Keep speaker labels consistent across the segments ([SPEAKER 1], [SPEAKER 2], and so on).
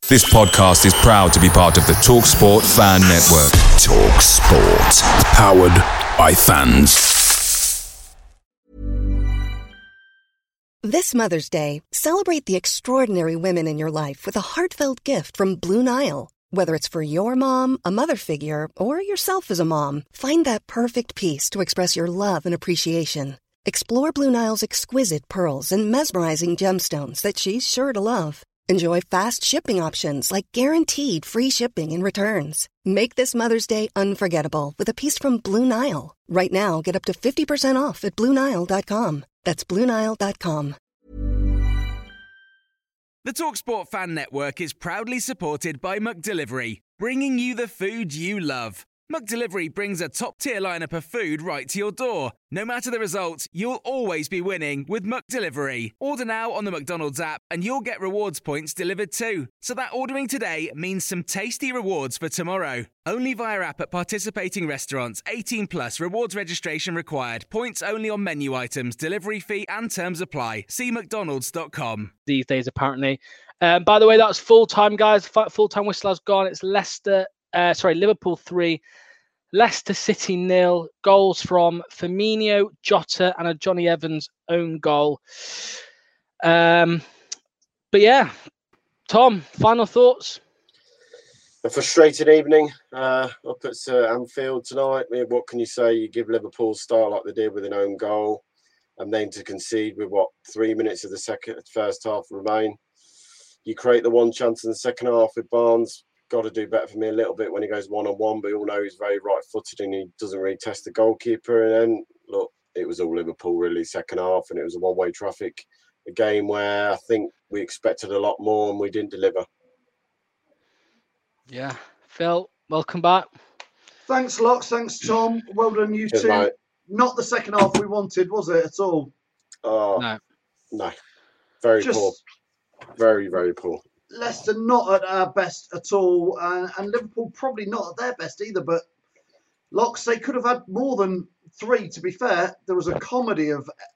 [SPEAKER 1] This podcast is proud to be part of the TalkSport Fan Network. TalkSport. Powered by fans.
[SPEAKER 2] This Mother's Day, celebrate the extraordinary women in your life with a heartfelt gift from Blue Nile. Whether it's for your mom, a mother figure, or yourself as a mom, find that perfect piece to express your love and appreciation. Explore Blue Nile's exquisite pearls and mesmerizing gemstones that she's sure to love. Enjoy fast shipping options like guaranteed free shipping and returns. Make this Mother's Day unforgettable with a piece from Blue Nile. Right now, get up to 50% off at BlueNile.com. That's BlueNile.com.
[SPEAKER 3] The TalkSport Fan Network is proudly supported by McDelivery, bringing you the food you love. McDelivery brings a top-tier lineup of food right to your door. No matter the result, you'll always be winning with McDelivery. Order now on the McDonald's app and you'll get rewards points delivered too. So that ordering today means some tasty rewards for tomorrow. Only via app at participating restaurants. 18 plus. Rewards registration required. Points only on menu items. Delivery fee and terms apply. See mcdonalds.com.
[SPEAKER 4] These days, apparently. By the way, that's full-time, guys. Full-time whistle has gone. It's Liverpool 3, Leicester City 0. Goals from Firmino, Jota, and a Johnny Evans own goal. But yeah, Tom, final thoughts?
[SPEAKER 5] A frustrating evening up at Anfield tonight. What can you say? You give Liverpool a start like they did with an own goal, and then to concede with 3 minutes of the first half remain. You create the one chance in the second half with Barnes. Got to do better for me a little bit when he goes one-on-one, but we all know he's very right-footed and he doesn't really test the goalkeeper. And then, look, it was all Liverpool really second half, and it was a one-way traffic, a game where I think we expected a lot more and we didn't deliver.
[SPEAKER 4] Yeah. Phil, welcome back.
[SPEAKER 6] Thanks, Locks. Thanks, Tom. Well done, you two. Mate. Not the second half we wanted, was it, at all?
[SPEAKER 5] No. Very poor. Very, very poor.
[SPEAKER 6] Leicester not at our best at all, and Liverpool probably not at their best either. But Locks, they could have had more than 3. To be fair, there was a comedy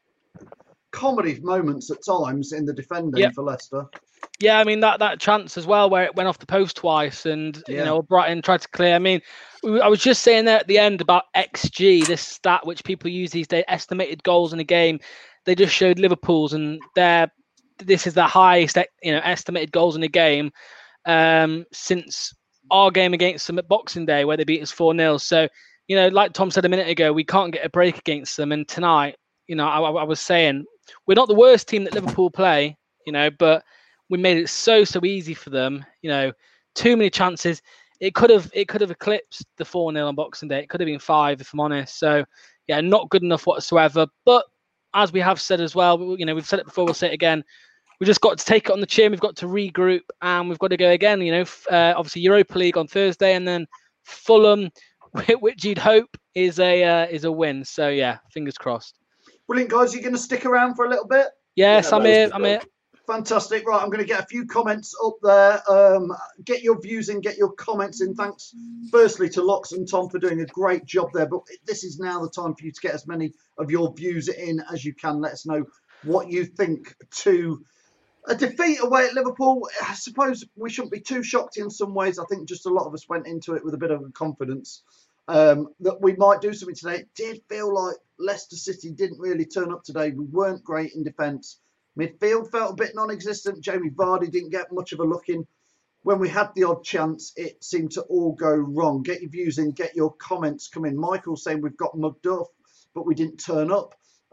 [SPEAKER 6] moments at times in the defending for Leicester.
[SPEAKER 4] Yeah, I mean that chance as well where it went off the post twice, and Brighton tried to clear. I mean, I was just saying there at the end about XG, this stat which people use these days, estimated goals in a game. They just showed Liverpool's, and this is the highest, estimated goals in a game since our game against them at Boxing Day, where they beat us 4-0. So, like Tom said a minute ago, we can't get a break against them. And tonight, I was saying we're not the worst team that Liverpool play, but we made it so easy for them. Too many chances. It could have eclipsed the 4-0 on Boxing Day. It could have been 5, if I'm honest. So, yeah, not good enough whatsoever. But as we have said as well, we've said it before, we'll say it again. We just got to take it on the chin. We've got to regroup, and we've got to go again. Obviously Europa League on Thursday, and then Fulham, which you'd hope is a win. So yeah, fingers crossed.
[SPEAKER 6] Brilliant, guys. You're going to stick around for a little bit?
[SPEAKER 4] Yes, I'm here.
[SPEAKER 6] Fantastic. Right, I'm going to get a few comments up there. Get your views in, get your comments in. Thanks, firstly, to Locks and Tom for doing a great job there. But this is now the time for you to get as many of your views in as you can. Let us know what you think to a defeat away at Liverpool. I suppose we shouldn't be too shocked in some ways. I think just a lot of us went into it with a bit of confidence that we might do something today. It did feel like Leicester City didn't really turn up today. We weren't great in defence. Midfield felt a bit non-existent. Jamie Vardy didn't get much of a look in. When we had the odd chance, it seemed to all go wrong. Get your views in, get your comments come in. Michael saying we've got mugged off, but we didn't turn up.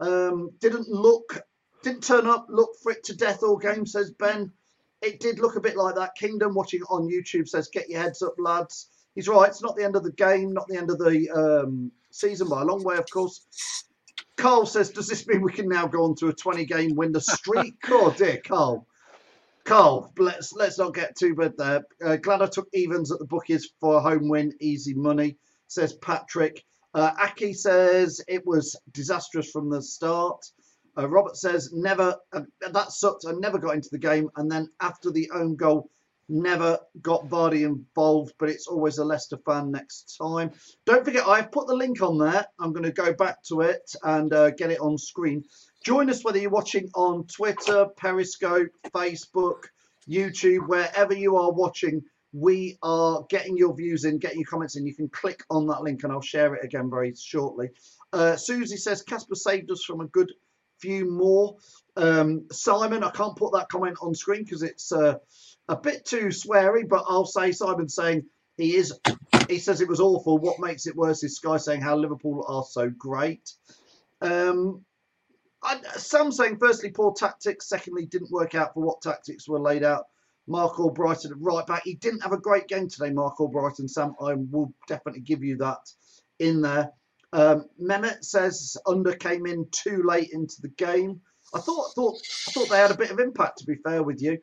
[SPEAKER 6] Didn't turn up, look for it to death all game, says Ben. It did look a bit like that. Kingdom watching it on YouTube says, get your heads up, lads. He's right. It's not the end of the game, not the end of the season by a long way, of course. Carl says, does this mean we can now go on to a 20-game winner streak? Oh, dear, Carl. Carl, let's not get too bad there. Glad I took evens at the bookies for a home win. Easy money, says Patrick. Aki says it was disastrous from the start. Robert says, that sucked. I never got into the game. And then after the own goal, never got Vardy involved, but it's always a Leicester fan next time. Don't forget, I've put the link on there. I'm going to go back to it and get it on screen. Join us whether you're watching on Twitter, Periscope, Facebook, YouTube, wherever you are watching. We are getting your views in, getting your comments in. You can click on that link and I'll share it again very shortly. Susie says, Casper saved us from a good few more. Simon, I can't put that comment on screen because it's a bit too sweary, but I'll say Simon's saying he says it was awful. What makes it worse is Sky saying how Liverpool are so great. Sam saying, firstly, poor tactics. Secondly, didn't work out for what tactics were laid out. Mark Albrighton at right back. He didn't have a great game today, Mark Albrighton. Sam, I will definitely give you that in there. Mehmet says Under came in too late into the game. I thought they had a bit of impact, to be fair with you.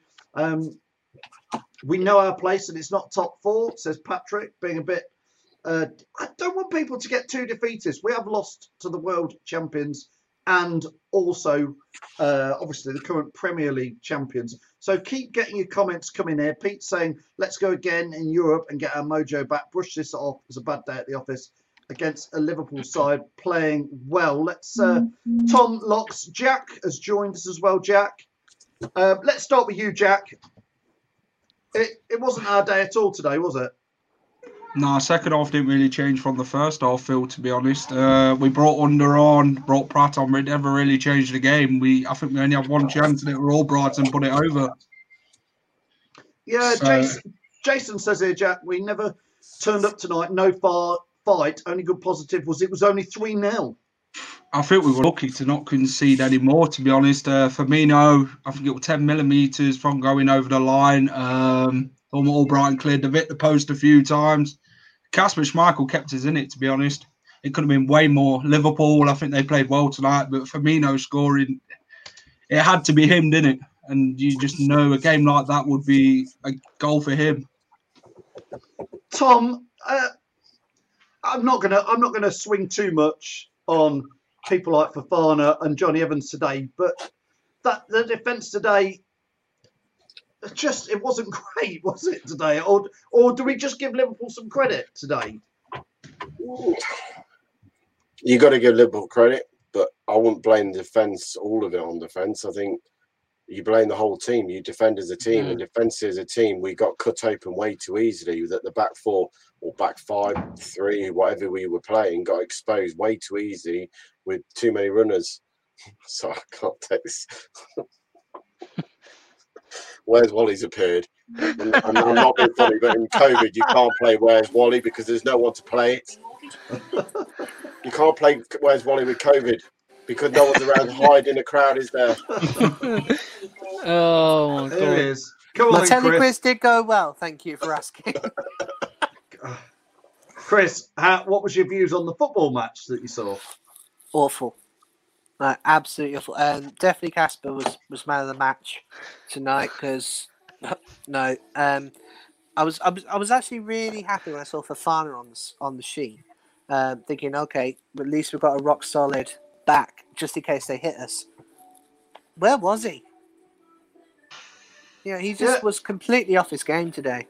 [SPEAKER 6] We know our place and it's not top four, says Patrick, being a bit... I don't want people to get too defeatist. We have lost to the world champions and also, obviously, the current Premier League champions. So keep getting your comments coming here. Pete's saying, let's go again in Europe and get our mojo back. Brush this off. It was a bad day at the office against a Liverpool side playing well. Let's Tom Locks. Jack has joined us as well, Jack. Let's start with you, Jack. It wasn't our day at all today, was it?
[SPEAKER 7] No, second half didn't really change from the first half, Phil, to be honest. We brought Under on, brought Pratt on, but it never really changed the game. I think we only had one chance and it were Albrighton put it over.
[SPEAKER 6] Yeah, Jason says here, Jack, we never turned up tonight. No fight. Only good positive was it was only 3-0.
[SPEAKER 7] I think we were lucky to not concede any more, to be honest. Firmino, I think it was 10 millimetres from going over the line. Albrighton cleared the post a few times. Kasper Schmeichel kept us in it, to be honest. It could have been way more. Liverpool, I think they played well tonight, but Firmino scoring, it had to be him, didn't it? And you just know a game like that would be a goal for him.
[SPEAKER 6] Tom, I'm not gonna swing too much on people like Fofana and Johnny Evans today, but the defence today, it wasn't great, was it today? Or do we just give Liverpool some credit today?
[SPEAKER 5] You got to give Liverpool credit, but I wouldn't blame the defence, all of it on defence. I think you blame the whole team. You defend as a team, and defence as a team, we got cut open way too easily. That the back four or back 5-3, whatever we were playing, got exposed way too easy with too many runners. So I can't take this. Where's Wally's appeared? And I'm not being funny, but in COVID, you can't play Where's Wally because there's no one to play it. You can't play Where's Wally with COVID because no one's around hiding. A crowd is there.
[SPEAKER 4] Oh,
[SPEAKER 6] there it is. Come on,
[SPEAKER 8] my telequiz did go well. Thank you for asking.
[SPEAKER 6] Chris, what was your views on the football match that you saw?
[SPEAKER 8] Awful. Absolutely awful. Definitely Kasper was man of the match tonight because I was actually really happy when I saw Fofana on the sheet, thinking, okay, at least we've got a rock solid back just in case they hit us. Where was he? He just was completely off his game today.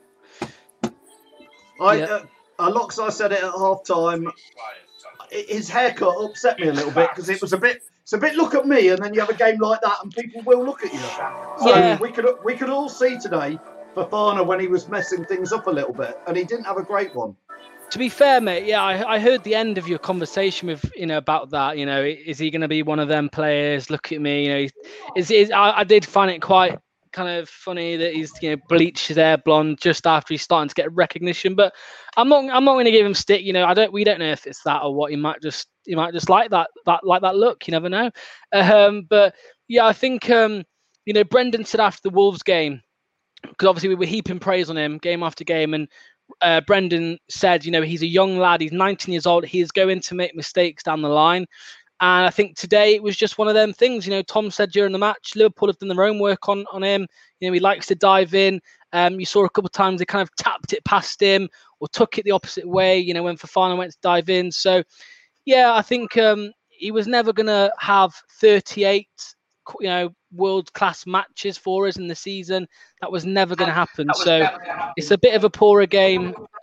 [SPEAKER 6] Locks, I said it at half time. His haircut upset me a little bit because it's a bit look at me, and then you have a game like that and people will look at you. So we could all see today Fofana when he was messing things up a little bit, and he didn't have a great one.
[SPEAKER 4] To be fair, mate, I heard the end of your conversation with about that. Is he going to be one of them players? Look at me, I did find it quite kind of funny that he's bleached his hair blonde just after he's starting to get recognition. But I'm not going to give him stick. We don't know if it's that or what. He might just like that look. You never know. But yeah, I think Brendan said after the Wolves game, because obviously we were heaping praise on him game after game, and Brendan said, he's a young lad. He's 19 years old. He is going to make mistakes down the line. And I think today it was just one of them things. Tom said during the match, Liverpool have done their own work on him. He likes to dive in. You saw a couple of times they kind of tapped it past him or took it the opposite way, when Fofana went to dive in. So, yeah, I think he was never going to have 38, world-class matches for us in the season. That was never going to happen. So it's a bit of a poorer game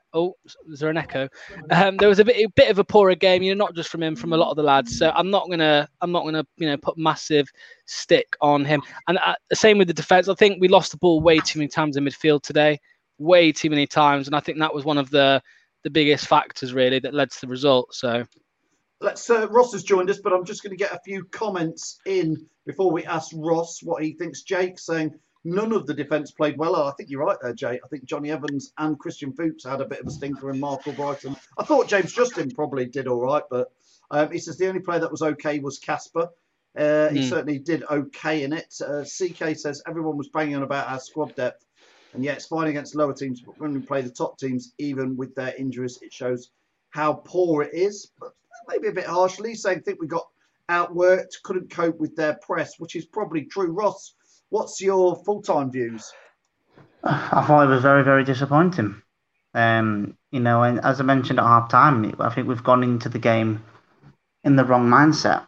[SPEAKER 4] Oh, is there an echo? There was a bit of a poorer game, not just from him, from a lot of the lads. So I'm not gonna, put massive stick on him. And the same with the defense. I think we lost the ball way too many times in midfield today, way too many times, and I think that was one of the biggest factors really that led to the result. So.
[SPEAKER 6] Ross has joined us, but I'm just going to get a few comments in before we ask Ross what he thinks. Jake saying none of the defence played well. I think you're right there, Jake. I think Johnny Evans and Christian Fuchs had a bit of a stinker, and Mark Albrighton. I thought James Justin probably did all right, but he says the only player that was okay was Casper. He certainly did okay in it. CK says everyone was banging on about our squad depth, and yet it's fine against lower teams, but when we play the top teams, even with their injuries, it shows how poor it is. But maybe a bit harshly, saying I think we got outworked, couldn't cope with their press, which is probably true. Ross, what's your full-time views?
[SPEAKER 9] I thought it was very, very disappointing. And as I mentioned at half time, I think we've gone into the game in the wrong mindset.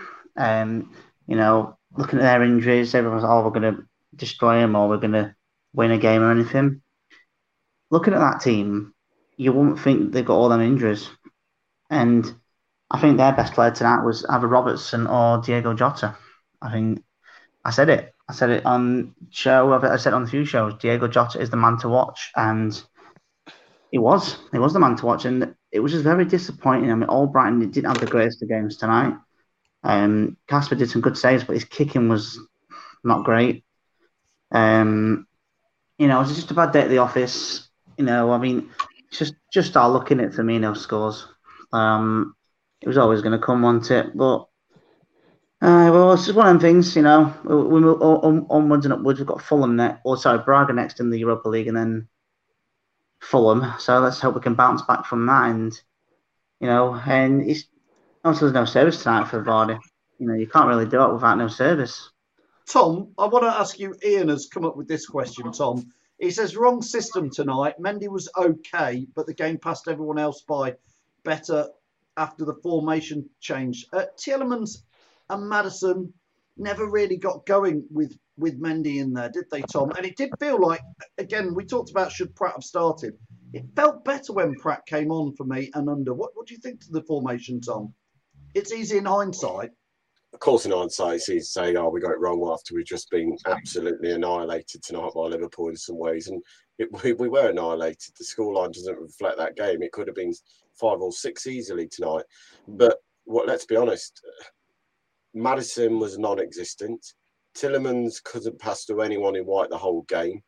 [SPEAKER 9] Looking at their injuries, everyone's we're going to destroy them or we're going to win a game or anything. Looking at that team, you wouldn't think they've got all them injuries. And I think their best player tonight was either Robertson or Diego Jota. I think I said it. I said it on show. I said it on a few shows. Diego Jota is the man to watch, and he was. He was the man to watch, and it was just very disappointing. I mean, Albrighton didn't have the greatest of games tonight. Casper did some good saves, but his kicking was not great. It was just a bad day at the office. Just start looking at Firmino scores. It was always going to come, wasn't it? But it's just one of them things, we move onwards and upwards. We've got Fulham next, Braga next in the Europa League, and then Fulham. So let's hope we can bounce back from that. And it's obviously there's no service tonight for Vardy. You can't really do it without no service.
[SPEAKER 6] Tom, I want to ask you. Ian has come up with this question. Tom, he says wrong system tonight. Mendy was okay, but the game passed everyone else by better after the formation change. Tielemans and Maddison never really got going with Mendy in there, did they, Tom? And it did feel like, again, we talked about should Pratt have started. It felt better when Pratt came on for me and under. What do you think to the formation, Tom? It's easy in hindsight.
[SPEAKER 5] Of course, in hindsight, it's easy to say, we got it wrong after we've just been absolutely annihilated tonight by Liverpool in some ways. And we were annihilated. The scoreline doesn't reflect that game. It could have been 5 or 6 easily tonight. But let's be honest, Maddison was non-existent. Tielemans couldn't pass to anyone in white the whole game.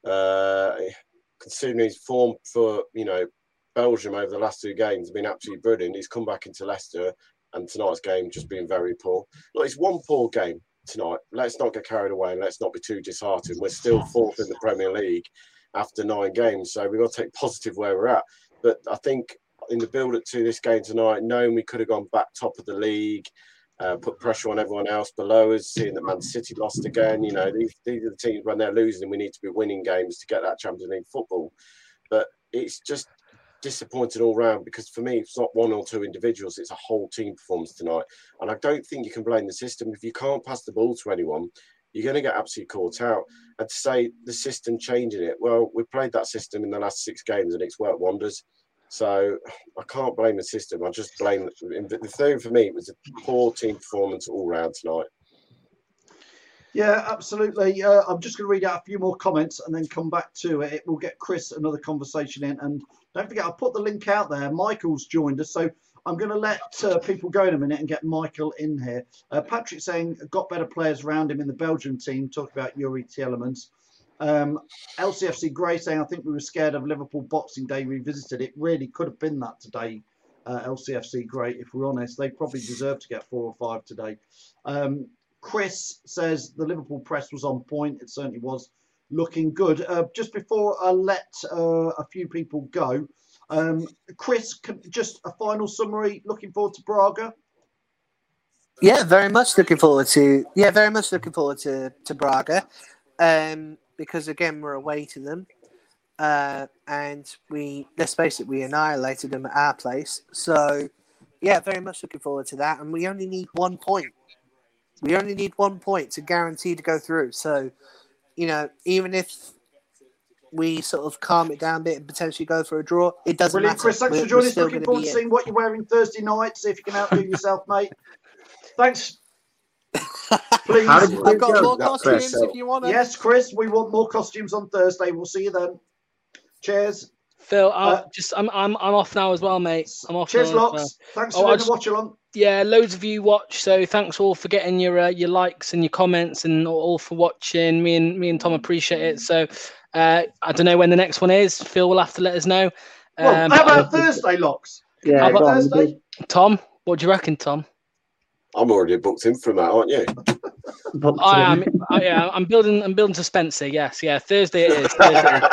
[SPEAKER 5] Considering his form for Belgium over the last 2 games has been absolutely brilliant. He's come back into Leicester, and tonight's game just been very poor. Look, it's one poor game tonight. Let's not get carried away and let's not be too disheartened. We're still 4th in the Premier League after 9 games, so we've got to take positive where we're at. But I think in the build-up to this game tonight, knowing we could have gone back top of the league, put pressure on everyone else below us, seeing that Man City lost again. These are the teams when they're losing, we need to be winning games to get that Champions League football. But it's just disappointed all round because for me, it's not 1 or 2 individuals, it's a whole team performance tonight. And I don't think you can blame the system. If you can't pass the ball to anyone, you're going to get absolutely caught out. And to say the system changing it, well, we played that system in the last 6 games and it's worked wonders. So I can't blame the system. I just blame the thing for me. It was a poor team performance all round tonight.
[SPEAKER 6] Yeah, absolutely. I'm just going to read out a few more comments and then come back to it. We'll get Chris another conversation in. And don't forget, I'll put the link out there. Michael's joined us. So I'm going to let people go in a minute and get Michael in here. Patrick saying got better players around him in the Belgian team. Talking about Yuri Tielemans. LCFC Gray saying, I think we were scared of Liverpool Boxing Day revisited. It really could have been that today, LCFC Gray, if we're honest. They probably deserve to get 4 or 5 today. Chris says the Liverpool press was on point. It certainly was looking good. Just before I let a few people go, Chris, just a final summary. Looking forward to Braga?
[SPEAKER 8] Yeah, very much looking forward to Braga. Because again, we're away to them, and let's face it, we annihilated them at our place. So, yeah, very much looking forward to that. And we only need 1 point. We only need 1 point to guarantee to go through. So, even if we sort of calm it down a bit and potentially go for a draw. It doesn't
[SPEAKER 6] Brilliant,
[SPEAKER 8] matter.
[SPEAKER 6] Chris. Thanks for joining us. Looking forward to seeing what you're wearing Thursday night. See if you can outdo yourself, mate. Thanks. Please.
[SPEAKER 8] I've got more costumes if you want them.
[SPEAKER 6] Yes, Chris, we want more costumes on Thursday. We'll see you then. Cheers.
[SPEAKER 4] Phil, I'm off now as well, mate. I'm off.
[SPEAKER 6] Cheers, Locks.
[SPEAKER 4] Well.
[SPEAKER 6] Thanks for doing the watch along.
[SPEAKER 4] Yeah, loads of you watch, so thanks all for getting your likes and your comments and all for watching. Me and Tom appreciate it. So I don't know when the next one is. Phil will have to let us know.
[SPEAKER 6] Well, how about Thursday, Locks?
[SPEAKER 9] Yeah,
[SPEAKER 6] how about Thursday?
[SPEAKER 4] Tom, what do you reckon, Tom?
[SPEAKER 5] I'm already booked in for that, aren't you?
[SPEAKER 4] I'm building suspense here. Yes, yeah. Thursday it is.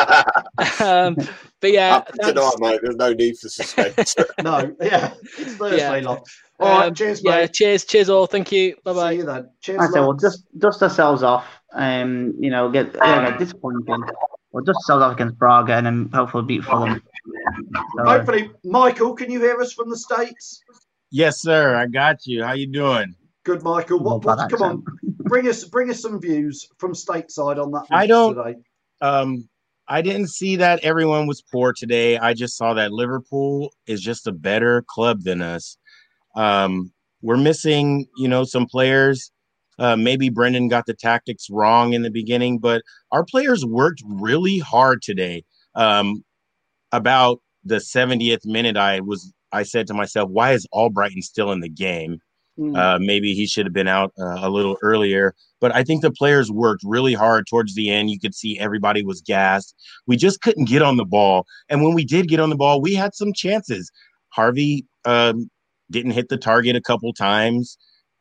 [SPEAKER 4] But yeah,
[SPEAKER 5] tonight, mate. There's no need for suspense.
[SPEAKER 6] No, yeah, it's Thursday, Locks. All right, cheers, mate.
[SPEAKER 4] Yeah, cheers all. Thank you. Bye bye.
[SPEAKER 6] See you then. Cheers.
[SPEAKER 9] I say we'll just dust ourselves off. Get disappointing. We'll dust ourselves off against Braga and then hopefully beat Fulham. So,
[SPEAKER 6] hopefully, Michael, can you hear us from the States?
[SPEAKER 10] Yes, sir. I got you. How you doing?
[SPEAKER 6] Good, Michael. Come on, bring us some views from stateside on that.
[SPEAKER 10] Today. I didn't see that everyone was poor today. I just saw that Liverpool is just a better club than us. We're missing, some players. Maybe Brendan got the tactics wrong in the beginning, but our players worked really hard today. About the 70th minute, I said to myself, why is Albrighton still in the game? Maybe he should have been out a little earlier. But I think the players worked really hard towards the end. You could see everybody was gassed. We just couldn't get on the ball. And when we did get on the ball, we had some chances. Harvey didn't hit the target a couple times.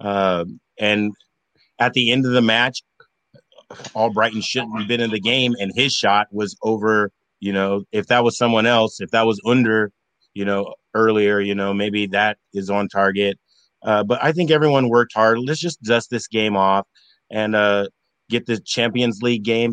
[SPEAKER 10] And at the end of the match, Albrighton shouldn't have been in the game. And his shot was over, if that was someone else, if that was under, earlier, maybe that is on target. But I think everyone worked hard. Let's just dust this game off and get the Champions League game,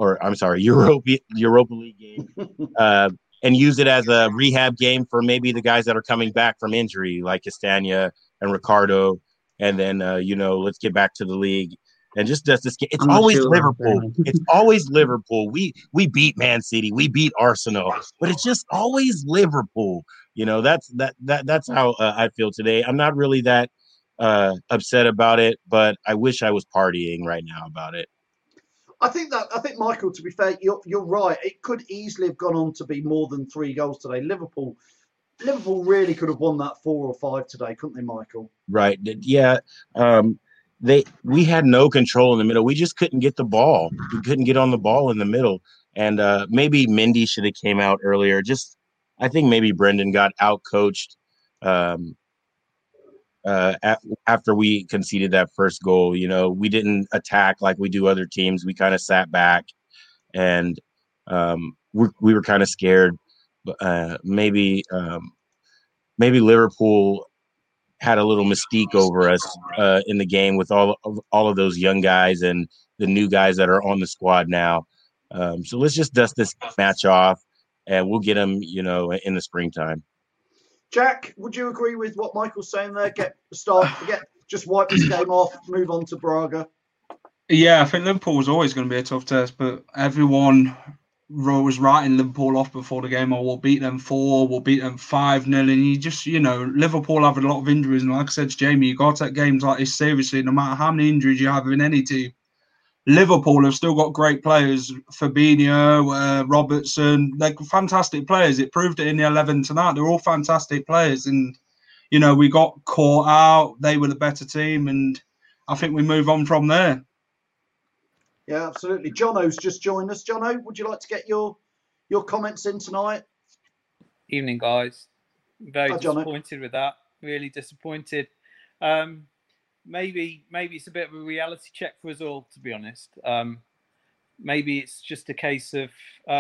[SPEAKER 10] Europa League game, and use it as a rehab game for maybe the guys that are coming back from injury, like Castagna and Ricardo. And then, let's get back to the league and just dust this game. It's always Liverpool. It's always Liverpool. We beat Man City. We beat Arsenal. But it's just always Liverpool. That's how I feel today. I'm not really that upset about it, but I wish I was partying right now about it.
[SPEAKER 6] I think Michael, to be fair, you're right. It could easily have gone on to be more than 3 goals today. Liverpool really could have won that 4 or 5 today, couldn't they, Michael?
[SPEAKER 10] Right. Yeah. We had no control in the middle. We just couldn't get the ball. We couldn't get on the ball in the middle. And maybe Mendy should have came out earlier. I think maybe Brendan got out-coached after we conceded that first goal. We didn't attack like we do other teams. We kind of sat back, and we were kind of scared. Maybe Liverpool had a little mystique over us in the game with all of those young guys and the new guys that are on the squad now. So let's just dust this match off. And we'll get them, in the springtime.
[SPEAKER 6] Jack, would you agree with what Michael's saying there? Just wipe this game off, move on to Braga.
[SPEAKER 7] Yeah, I think Liverpool was always going to be a tough test, but everyone was writing Liverpool off before the game. We'll beat them 4, we'll beat them 5-0. And you just, Liverpool have a lot of injuries. And like I said to Jamie, you got to take games like this seriously, no matter how many injuries you have in any team. Liverpool have still got great players, Fabinho, Robertson. They're fantastic players. It proved it in the 11 tonight. They're all fantastic players. And, we got caught out. They were the better team. And I think we move on from there.
[SPEAKER 6] Yeah, absolutely. Jono's just joined us. Jono, would you like to get your comments in tonight?
[SPEAKER 11] Evening, guys. Very disappointed with that. Really disappointed. Maybe it's a bit of a reality check for us all, to be honest. Maybe it's just a case of,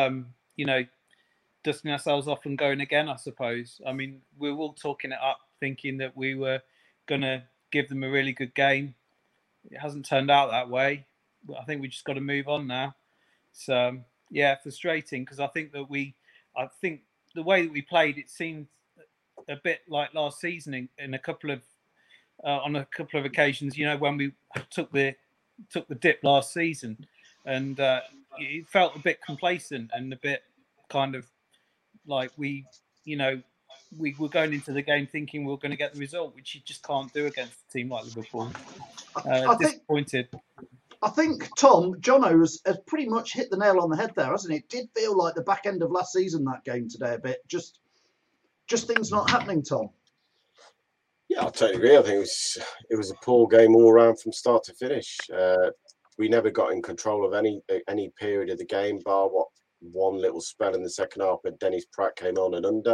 [SPEAKER 11] dusting ourselves off and going again, I suppose. I mean, we were all talking it up, thinking that we were going to give them a really good game. It hasn't turned out that way. I think we just got to move on now. So, yeah, frustrating, because I think the way that we played, it seemed a bit like last season in a couple of on a couple of occasions, when we took the dip last season, and it felt a bit complacent and a bit kind of like we were going into the game thinking we were going to get the result, which you just can't do against a team like Liverpool. Disappointed.
[SPEAKER 6] I think, Tom, Jono has pretty much hit the nail on the head there, hasn't he? It did feel like the back end of last season, that game today, a bit. Just things not happening, Tom.
[SPEAKER 5] Yeah, I totally agree. I think it was a poor game all around from start to finish. We never got in control of any period of the game, bar one little spell in the second half when Dennis Pratt came on and under.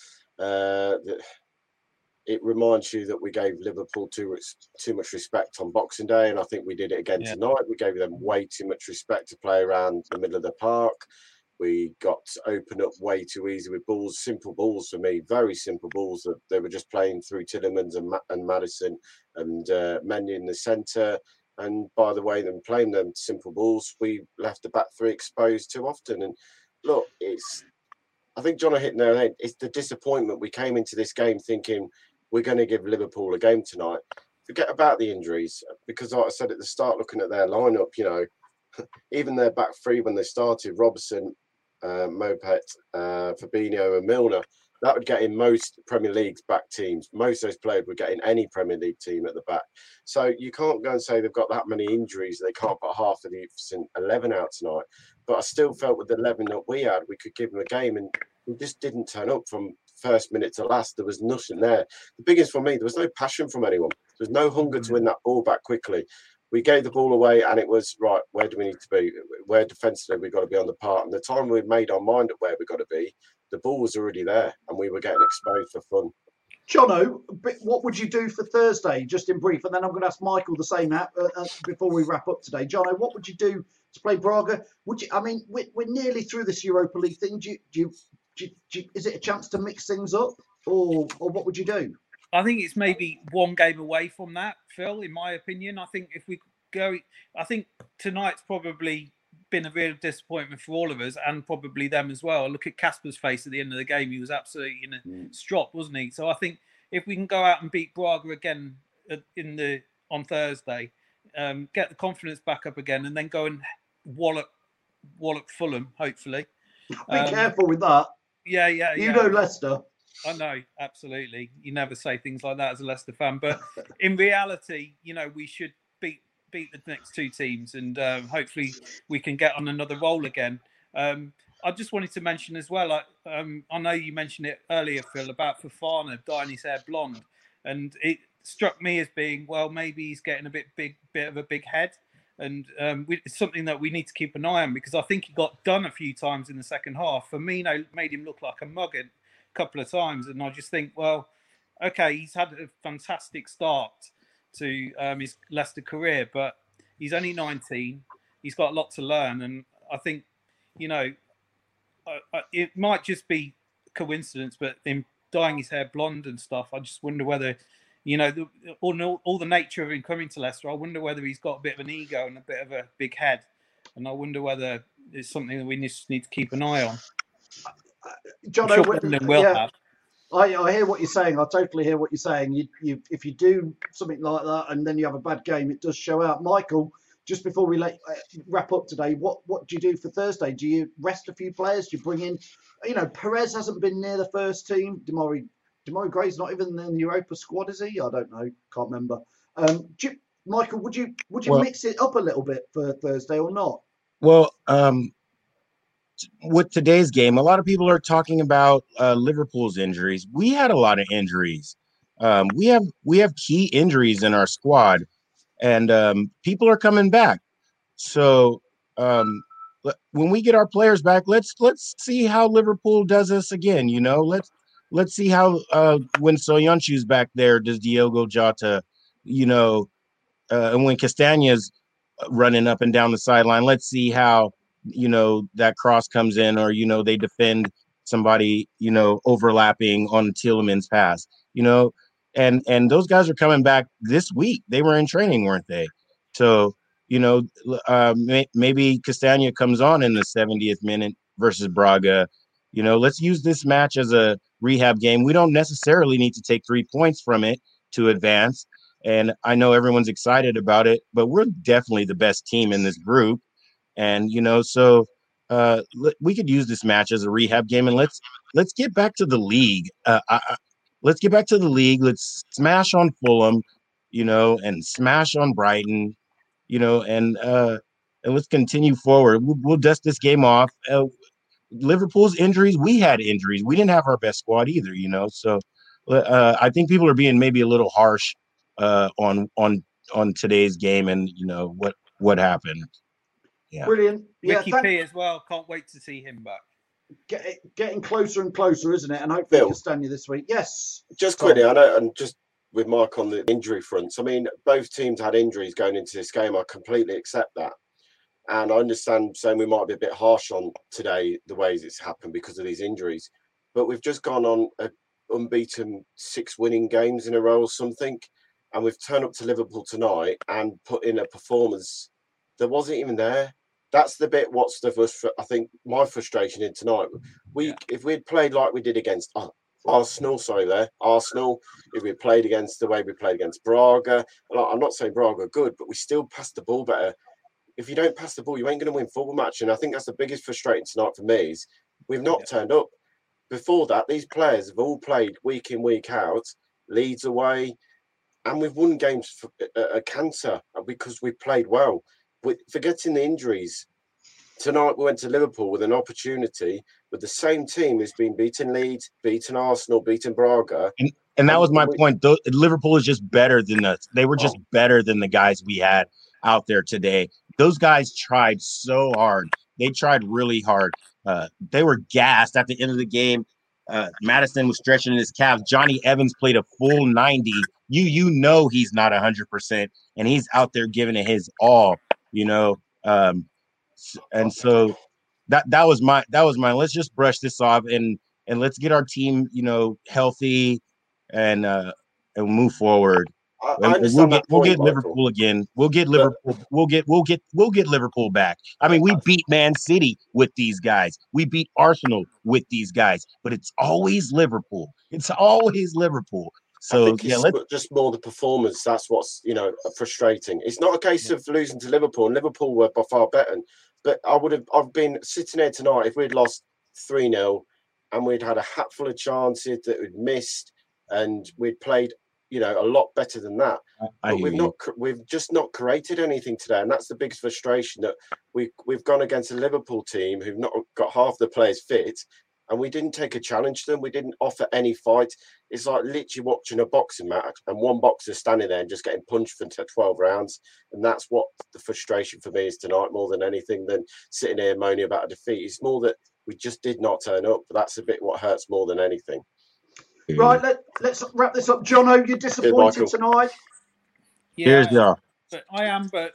[SPEAKER 5] It reminds you that we gave Liverpool too much respect on Boxing Day, and I think we did it again tonight. We gave them way too much respect to play around the middle of the park. We got open up way too easy with balls, simple balls for me, very simple balls that they were just playing through Tielemans and Maddison and Mendy in the centre. And by the way, them playing them simple balls, we left the back three exposed too often. And look, I think John hit there. It's the disappointment. We came into this game thinking we're going to give Liverpool a game tonight. Forget about the injuries, because like I said at the start, looking at their lineup, even their back three when they started, Robertson, Mopet, Fabinho and Milner, that would get in most Premier League's back teams. Most of those players would get in any Premier League team at the back. So you can't go and say they've got that many injuries. They can't put half of the 11 out tonight. But I still felt with the 11 that we had, we could give them a game. And we just didn't turn up from first minute to last. There was nothing there. The biggest for me, there was no passion from anyone. There was no hunger to win that ball back quickly. We gave the ball away and it was, right, where do we need to be? Where defensively we've got to be on the part. And the time we'd made our mind at where we've got to be, the ball was already there and we were getting exposed for fun.
[SPEAKER 6] Jono, what would you do for Thursday, just in brief? And then I'm going to ask Michael the same before we wrap up today. Jono, what would you do to play Braga? Would you? I mean, we're nearly through this Europa League thing. Is it a chance to mix things up, or what would you do?
[SPEAKER 11] I think it's maybe one game away from that, Phil, in my opinion. I think if we go, I think tonight's probably been a real disappointment for all of us and probably them as well. Look at Casper's face at the end of the game. He was absolutely in a strop, wasn't he? So I think if we can go out and beat Braga again on Thursday, get the confidence back up again and then go and wallop Fulham, hopefully.
[SPEAKER 6] Be careful with that.
[SPEAKER 11] Yeah.
[SPEAKER 6] You know Leicester.
[SPEAKER 11] I know, absolutely. You never say things like that as a Leicester fan, but in reality, we should beat the next two teams, and hopefully we can get on another roll again. I just wanted to mention as well. I know you mentioned it earlier, Phil, about Fofana dyeing his hair blonde, and it struck me as being, well, maybe he's getting a bit of a big head, and it's something that we need to keep an eye on, because I think he got done a few times in the second half. Firmino made him look like a muggin couple of times, and I just think, well, okay, he's had a fantastic start to his Leicester career, but he's only 19. He's got a lot to learn, and I think, it might just be coincidence, but him dyeing his hair blonde and stuff, I just wonder whether, all the nature of him coming to Leicester, I wonder whether he's got a bit of an ego and a bit of a big head, and I wonder whether it's something that we just need to keep an eye on.
[SPEAKER 6] John, I hear what you're saying. I totally hear what you're saying. If you do something like that and then you have a bad game, it does show out. Michael, just before we wrap up today, what do you do for Thursday? Do you rest a few players? Do you bring in, Perez hasn't been near the first team. Demore Gray's not even in the Europa squad, is he? I don't know. Can't remember. Michael, would you mix it up a little bit for Thursday or not?
[SPEAKER 10] Well, with today's game, a lot of people are talking about Liverpool's injuries. We had a lot of injuries. We have key injuries in our squad, and people are coming back. So when we get our players back, let's see how Liverpool does us again. Let's see how when Soyuncu's back there, does Diogo Jota, and when Castaña's running up and down the sideline, let's see how that cross comes in, or they defend somebody overlapping on Tielemans' pass, and those guys are coming back this week. They were in training, weren't they? So maybe Castaña comes on in the 70th minute versus Braga. Let's use this match as a rehab game. We don't necessarily need to take 3 points from it to advance, and I know everyone's excited about it, but we're definitely the best team in this group. And so we could use this match as a rehab game, and let's get back to the league. Let's get back to the league. Let's smash on Fulham, and smash on Brighton, and let's continue forward. We'll dust this game off. Liverpool's injuries, we had injuries. We didn't have our best squad either, So I think people are being maybe a little harsh on today's game and what happened. Yeah.
[SPEAKER 6] Brilliant. Yeah,
[SPEAKER 11] Ricky P as well. Can't wait to see him back.
[SPEAKER 6] Getting closer and closer, isn't it? And hopefully we can stand you this week. Yes.
[SPEAKER 5] Just quickly, I know, and just with Mike on the injury fronts, I mean, both teams had injuries going into this game. I completely accept that. And I understand saying we might be a bit harsh on today, the ways it's happened because of these injuries. But we've just gone on an unbeaten 6 winning games in a row or something. And we've turned up to Liverpool tonight and put in a performance that wasn't even there. That's the bit I think my frustration in tonight. If we'd played like we did against Arsenal, if we played against the way we played against Braga, I'm not saying Braga are good, but we still passed the ball better. If you don't pass the ball, you ain't going to win football match. And I think that's the biggest frustrating tonight for me is we've not turned up. Before that, these players have all played week in, week out, Leeds away, and we've won games for a canter because we played well. Forgetting the injuries, tonight we went to Liverpool with an opportunity with the same team who's been beaten Leeds, beaten Arsenal, beaten Braga.
[SPEAKER 10] And that was my point. Liverpool is just better than us. They were just better than the guys we had out there today. Those guys tried so hard. They tried really hard. They were gassed at the end of the game. Maddison was stretching his calves. Johnny Evans played a full 90. You know he's not 100%, and he's out there giving it his all. And so that was my. Let's just brush this off and let's get our team, healthy and move forward. We'll get Liverpool again. We'll get Liverpool. We'll get Liverpool back. I mean, we beat Man City with these guys. We beat Arsenal with these guys. But it's always Liverpool. It's always Liverpool. So
[SPEAKER 5] let's just more the performance. That's what's frustrating. It's not a case of losing to Liverpool. And Liverpool were by far better. But I've been sitting here tonight. If we'd lost 3-0 and we'd had a hatful of chances that we'd missed, and we'd played a lot better than that. But we've just not created anything today, and that's the biggest frustration that we've gone against a Liverpool team who've not got half the players fit, and we didn't take a challenge to them. We didn't offer any fight. It's like literally watching a boxing match and one boxer standing there and just getting punched for 12 rounds, and that's what the frustration for me is tonight more than anything than sitting here moaning about a defeat. It's more that we just did not turn up. That's a bit what hurts more than anything.
[SPEAKER 6] Right, let's wrap this up. Jono, you're disappointed tonight.
[SPEAKER 11] Yeah, but I am. But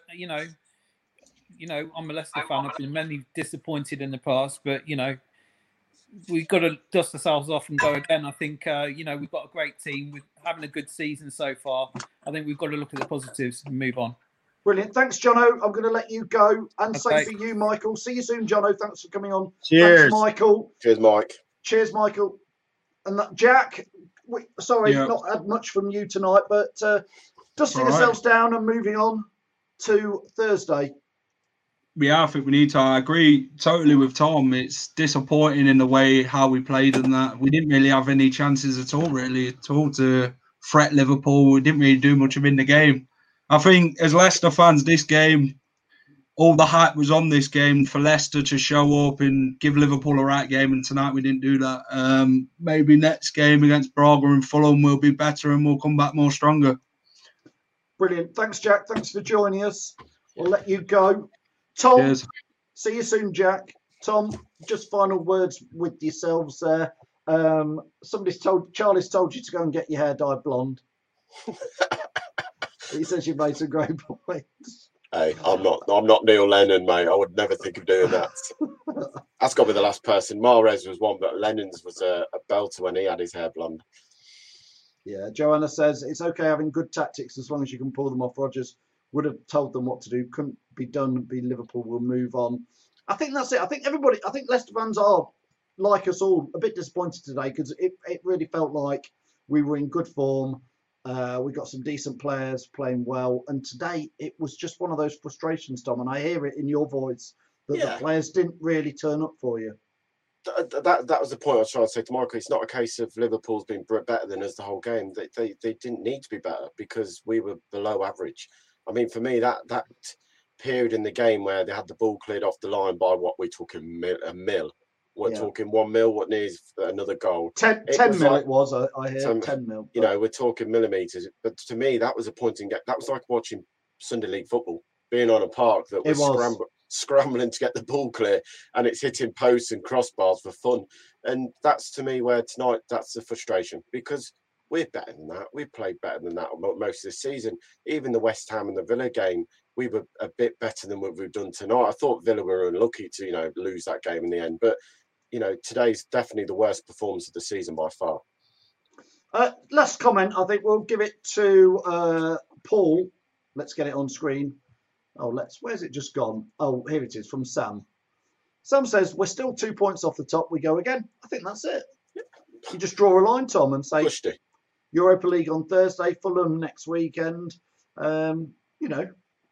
[SPEAKER 11] I'm a Leicester fan. I've been many disappointed in the past, but we've got to dust ourselves off and go again. I think we've got a great team. We're having a good season so far. I think we've got to look at the positives and move on.
[SPEAKER 6] Brilliant. Thanks, Jono. I'm going to let you go. And same for you, Michael. See you soon, Jono. Thanks for coming on.
[SPEAKER 10] Cheers,
[SPEAKER 6] thanks, Michael.
[SPEAKER 5] Cheers, Mike.
[SPEAKER 6] Cheers, Michael. And Jack, not had much from you tonight, but dusting ourselves down and moving on to Thursday.
[SPEAKER 7] Yeah, I think we need to. I agree totally with Tom. It's disappointing in the way how we played and that. We didn't really have any chances at all to threat Liverpool. We didn't really do much of in the game. I think as Leicester fans, this game, all the hype was on this game for Leicester to show up and give Liverpool a right game, and tonight we didn't do that. Maybe next game against Braga and Fulham will be better and we'll come back more stronger.
[SPEAKER 6] Brilliant. Thanks, Jack. Thanks for joining us. We'll let you go. Tom, cheers. See you soon, Jack. Tom, just final words with yourselves there. Charlie's told you to go and get your hair dyed blonde. He says you made some great points.
[SPEAKER 5] Hey, I'm not Neil Lennon, mate. I would never think of doing that. That's got to be the last person. Mahrez was one, but Lennon's was a belter when he had his hair blonde.
[SPEAKER 6] Yeah, Joanna says it's okay having good tactics as long as you can pull them off. Rodgers would have told them what to do. Couldn't be done. Liverpool will move on. I think that's it. I think Leicester fans are, like us all, a bit disappointed today because it really felt like we were in good form. We got some decent players playing well. And today it was just one of those frustrations, Tom, and I hear it in your voice that the players didn't really turn up for you.
[SPEAKER 5] That was the point I was trying to say to Michael. It's not a case of Liverpool's been better than us the whole game. They didn't need to be better because we were below average. I mean, for me, that period in the game where they had the ball cleared off the line by what we're talking a mil. We're talking 1 mil. What needs another goal?
[SPEAKER 6] 10 mil it was. I hear 10 mil.
[SPEAKER 5] You know, we're talking millimeters. But to me, that was a point in game. That was like watching Sunday League football, being on a park that was scrambling to get the ball clear, and it's hitting posts and crossbars for fun. And that's to me where tonight, that's the frustration, because we're better than that. We've played better than that most of the season. Even the West Ham and the Villa game, we were a bit better than what we've done tonight. I thought Villa were unlucky to, you know, lose that game in the end. But, you know, today's definitely the worst performance of the season by far.
[SPEAKER 6] Last comment, I think we'll give it to Paul. Let's get it on screen. Where's it just gone? Oh, here it is from Sam. Sam says, we're still 2 points off the top. We go again. I think that's it. You just draw a line, Tom, and say Europa League on Thursday, Fulham next weekend. You know,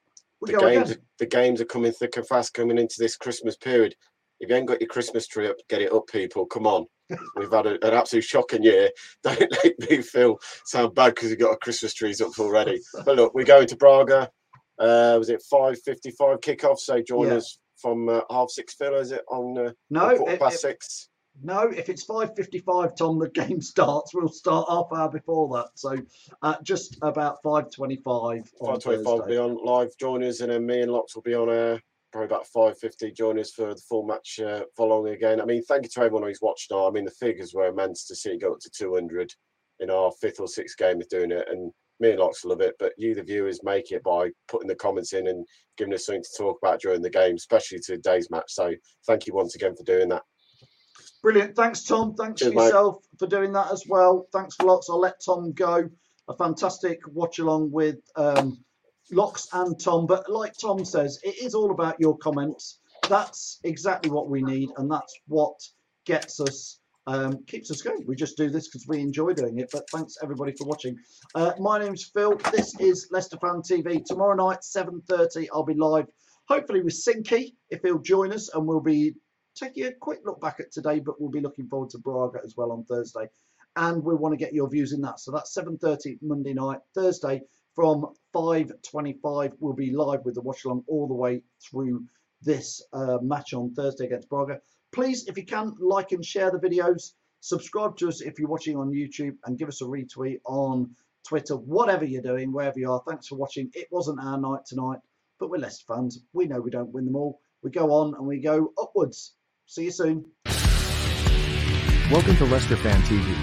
[SPEAKER 5] the games are coming thick and fast coming into this Christmas period. If you ain't got your Christmas tree up, get it up, people. Come on. We've had an absolute shocking year. Don't make me sound bad because we've got our Christmas trees up already. But look, we're going to Braga. Was it 5:55 kickoff? So join us from 6:30, Phil, is it on 6:15?
[SPEAKER 6] No, if it's 5:55, Tom, the game starts. We'll start half hour before that. So just about 5:25.
[SPEAKER 5] 5:25 will be on live. Join us, and then me and Locks will be on air. Probably about 5:50. Join us for the full match following again. I mean, thank you to everyone who's watched now. I mean, the figures were immense to see it go up to 200 in our 5th or 6th game of doing it. And me and Locks love it, but you, the viewers, make it by putting the comments in and giving us something to talk about during the game, especially today's match. So thank you once again for doing that.
[SPEAKER 6] Brilliant. Thanks, Tom. Thanks to yourself for doing that as well. Thanks for Locks. I'll let Tom go. A fantastic watch along with Locks and Tom. But like Tom says, it is all about your comments. That's exactly what we need, and that's what gets us keeps us going. We just do this because we enjoy doing it. But thanks everybody for watching. My name's Phil. This is Leicester Fan TV. Tomorrow night, 7:30, I'll be live, hopefully with Sinky, if he'll join us, and we'll be taking a quick look back at today, but we'll be looking forward to Braga as well on Thursday. And we want to get your views in that. So that's 7:30 Monday night. Thursday from 5:25, we'll be live with the watch along all the way through this match on Thursday against Braga. Please, if you can, like and share the videos. Subscribe to us if you're watching on YouTube, and give us a retweet on Twitter, whatever you're doing, wherever you are. Thanks for watching. It wasn't our night tonight, but we're Leicester fans. We know we don't win them all. We go on and we go upwards. See you soon.
[SPEAKER 12] Welcome to Leicester Fan TV.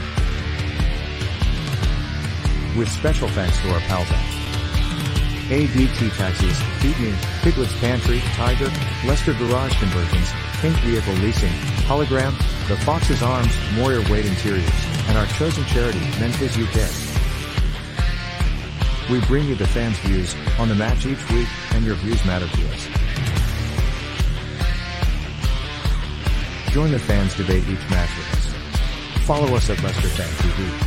[SPEAKER 12] With special thanks to our pals at ADT Taxis, Feedme, Piglet's Pantry, Tiger, Leicester Garage Conversions, Pink Vehicle Leasing, Hologram, The Fox's Arms, Moyer Wade Interiors, and our chosen charity, Memphis UK. We bring you the fans' views on the match each week, and your views matter to us. Join the fans debate each match with us. Follow us at Leicester Fan TV.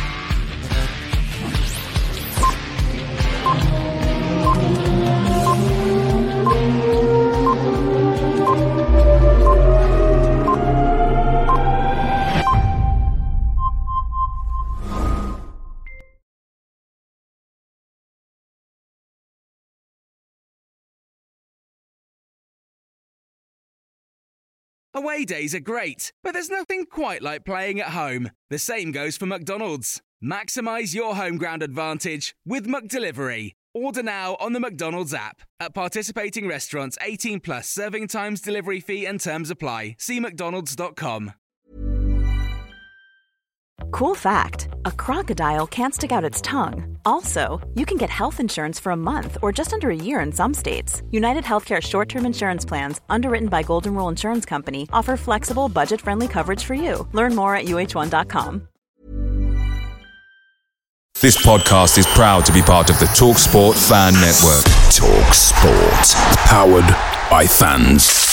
[SPEAKER 3] Away days are great, but there's nothing quite like playing at home. The same goes for McDonald's. Maximise your home ground advantage with McDelivery. Order now on the McDonald's app. At participating restaurants, 18 plus, serving times, delivery fee and terms apply. See mcdonalds.com.
[SPEAKER 13] Cool fact, a crocodile can't stick out its tongue. Also, you can get health insurance for a month or just under a year in some states. United Healthcare short-term insurance plans, underwritten by Golden Rule Insurance Company, offer flexible, budget-friendly coverage for you. Learn more at uh1.com.
[SPEAKER 1] This podcast is proud to be part of the TalkSport Fan Network. TalkSport. Powered by fans.